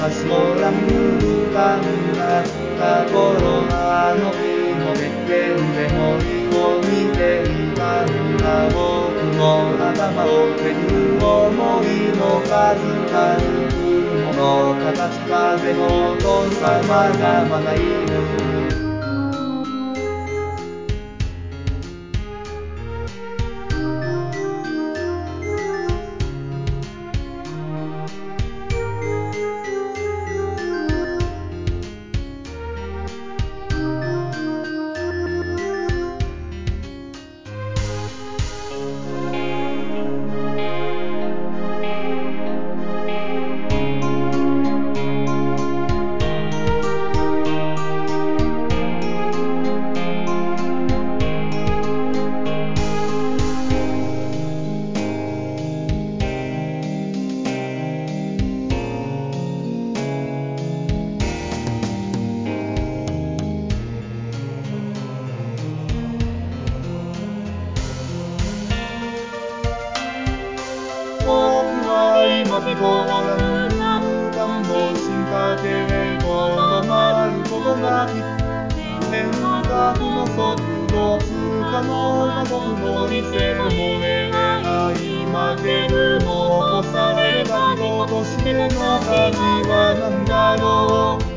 昔をやむかになった頃、あの日のてっぺんで森を見ていたんだ。僕の頭をめぐる想いの数々、雲の形風の音がまだまだいる。僕は今希望が何段もしたけれど、止まることなき変革の速度、不可能な僕の偽の俺が今でも残された人としての価値は何だろう。